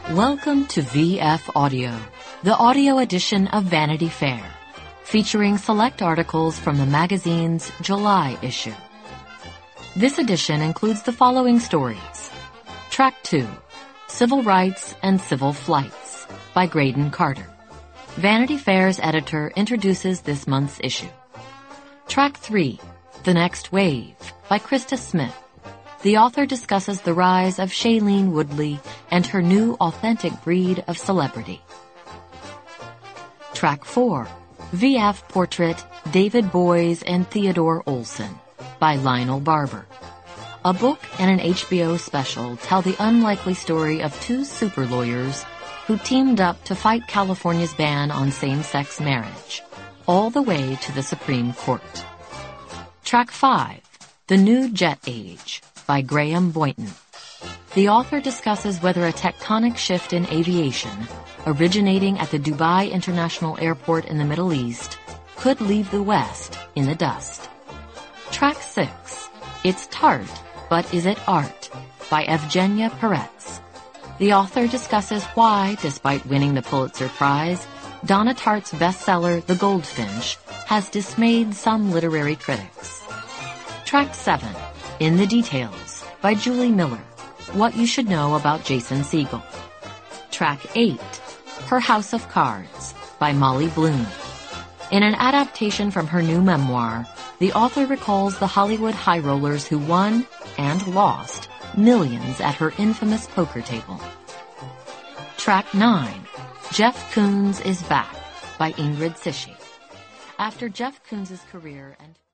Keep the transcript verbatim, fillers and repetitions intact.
Welcome to V F Audio, the audio edition of Vanity Fair, featuring select articles from the magazine's July issue. This edition includes the following stories. Track two, Civil Rights and Civil Flights, by Graydon Carter. Vanity Fair's editor introduces this month's issue. Track three, The Next Wave, by Krista Smith. The author discusses the rise of Shailene Woodley and her new authentic breed of celebrity. Track four, V F Portrait, David Boies and Theodore Olson, by Lionel Barber. A book and an H B O special tell the unlikely story of two super lawyers who teamed up to fight California's ban on same-sex marriage, all the way to the Supreme Court. Track five, The New Jet Age, by Graham Boynton. The author discusses whether a tectonic shift in aviation, originating at the Dubai International Airport in the Middle East, could leave the West in the dust. Track six, It's Tart, But Is It Art, by Evgenia Peretz. The author discusses why, despite winning the Pulitzer Prize, Donna Tartt's bestseller, The Goldfinch, has dismayed some literary critics. Track seven, In the Details, by Julie Miller. What you should know about Jason Segel. Track eight, Her House of Cards, by Molly Bloom. In an adaptation from her new memoir, the author recalls the Hollywood high rollers who won and lost millions at her infamous poker table. Track nine, Jeff Koons is Back, by Ingrid Sishi. After Jeff Koons' career and